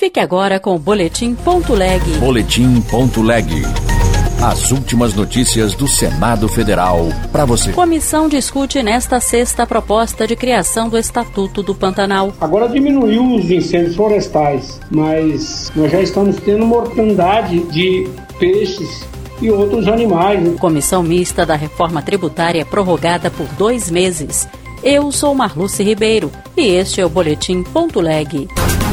Fique agora com o Boletim.leg. Boletim.leg. As últimas notícias do Senado Federal para você. Comissão discute nesta sexta a proposta de criação do Estatuto do Pantanal. Agora diminuiu os incêndios florestais, mas nós já estamos tendo mortandade de peixes e outros animais. Comissão mista da reforma tributária prorrogada por 2 meses. Eu sou Marluce Ribeiro e este é o Boletim.leg.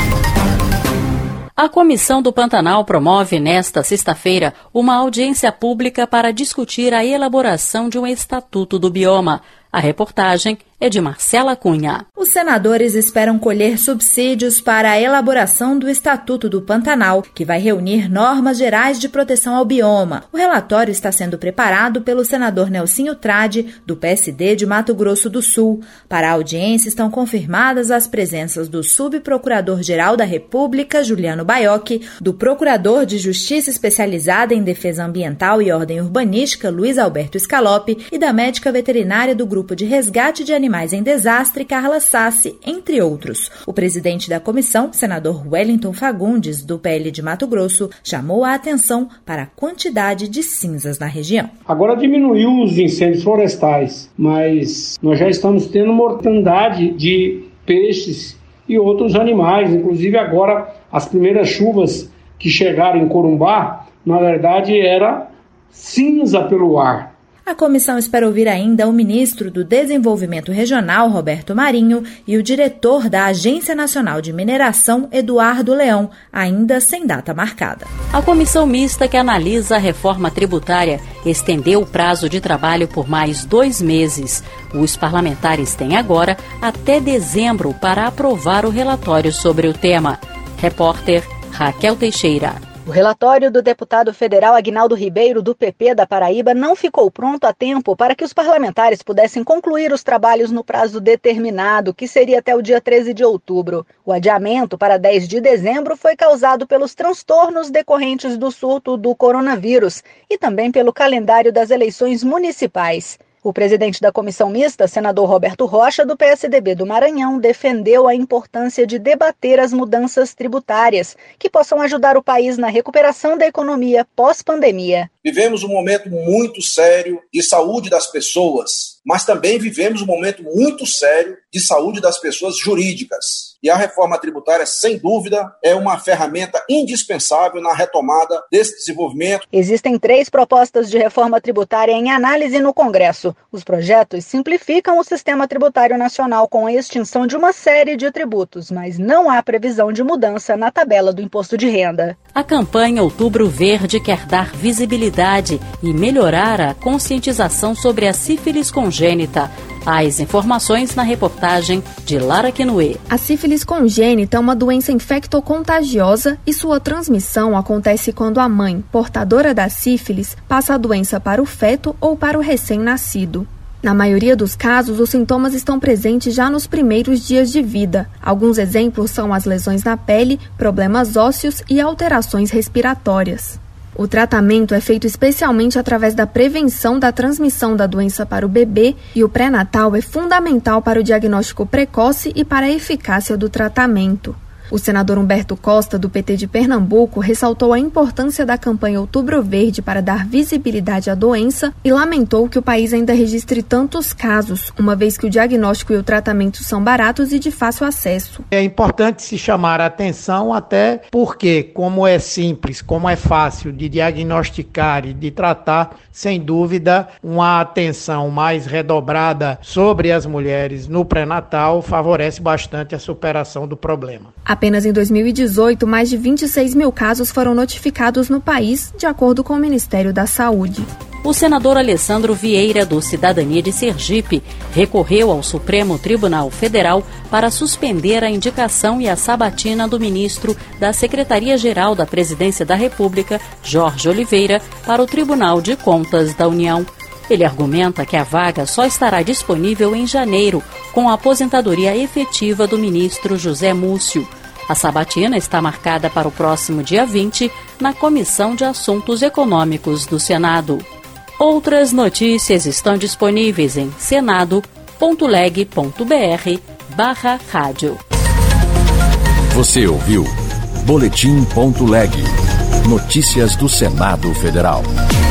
A Comissão do Pantanal promove nesta sexta-feira uma audiência pública para discutir a elaboração de um estatuto do bioma. A reportagem é de Marcela Cunha. Os senadores esperam colher subsídios para a elaboração do Estatuto do Pantanal, que vai reunir normas gerais de proteção ao bioma. O relatório está sendo preparado pelo senador Nelsinho Trade, do PSD de Mato Grosso do Sul. Para a audiência estão confirmadas as presenças do subprocurador-geral da República, Juliano Baiocchi, do procurador de Justiça especializada em defesa ambiental e ordem urbanística, Luiz Alberto Scalope, e da médica veterinária do Grupo de Resgate de Animais em Desastre, Carla Sassi, entre outros. O presidente da comissão, senador Wellington Fagundes, do PL de Mato Grosso, chamou a atenção para a quantidade de cinzas na região. Agora diminuiu os incêndios florestais, mas nós já estamos tendo mortandade de peixes e outros animais. Inclusive agora as primeiras chuvas que chegaram em Corumbá, na verdade era cinza pelo ar. A comissão espera ouvir ainda o ministro do Desenvolvimento Regional, Roberto Marinho, e o diretor da Agência Nacional de Mineração, Eduardo Leão, ainda sem data marcada. A comissão mista que analisa a reforma tributária estendeu o prazo de trabalho por mais 2 meses. Os parlamentares têm agora até dezembro para aprovar o relatório sobre o tema. Repórter Raquel Teixeira. O relatório do deputado federal Aguinaldo Ribeiro, do PP da Paraíba, não ficou pronto a tempo para que os parlamentares pudessem concluir os trabalhos no prazo determinado, que seria até o dia 13 de outubro. O adiamento para 10 de dezembro foi causado pelos transtornos decorrentes do surto do coronavírus e também pelo calendário das eleições municipais. O presidente da comissão mista, senador Roberto Rocha, do PSDB do Maranhão, defendeu a importância de debater as mudanças tributárias que possam ajudar o país na recuperação da economia pós-pandemia. Vivemos um momento muito sério de saúde das pessoas, mas também vivemos um momento muito sério de saúde das pessoas jurídicas. E a reforma tributária, sem dúvida, é uma ferramenta indispensável na retomada desse desenvolvimento. Existem 3 propostas de reforma tributária em análise no Congresso. Os projetos simplificam o sistema tributário nacional com a extinção de uma série de tributos, mas não há previsão de mudança na tabela do imposto de renda. A campanha Outubro Verde quer dar visibilidade e melhorar a conscientização sobre a sífilis congênita. As informações na reportagem de Lara Quinoé. A sífilis congênita é uma doença infectocontagiosa e sua transmissão acontece quando a mãe, portadora da sífilis, passa a doença para o feto ou para o recém-nascido. Na maioria dos casos, os sintomas estão presentes já nos primeiros dias de vida. Alguns exemplos são as lesões na pele, problemas ósseos e alterações respiratórias. O tratamento é feito especialmente através da prevenção da transmissão da doença para o bebê e o pré-natal é fundamental para o diagnóstico precoce e para a eficácia do tratamento. O senador Humberto Costa, do PT de Pernambuco, ressaltou a importância da campanha Outubro Verde para dar visibilidade à doença e lamentou que o país ainda registre tantos casos, uma vez que o diagnóstico e o tratamento são baratos e de fácil acesso. É importante se chamar a atenção até porque, como é simples, como é fácil de diagnosticar e de tratar, sem dúvida, uma atenção mais redobrada sobre as mulheres no pré-natal favorece bastante a superação do problema. Apenas em 2018, mais de 26 mil casos foram notificados no país, de acordo com o Ministério da Saúde. O senador Alessandro Vieira, do Cidadania de Sergipe, recorreu ao Supremo Tribunal Federal para suspender a indicação e a sabatina do ministro da Secretaria-Geral da Presidência da República, Jorge Oliveira, para o Tribunal de Contas da União. Ele argumenta que a vaga só estará disponível em janeiro, com a aposentadoria efetiva do ministro José Múcio. A sabatina está marcada para o próximo dia 20, na Comissão de Assuntos Econômicos do Senado. Outras notícias estão disponíveis em senado.leg.br/rádio. Você ouviu Boletim.leg. Notícias do Senado Federal.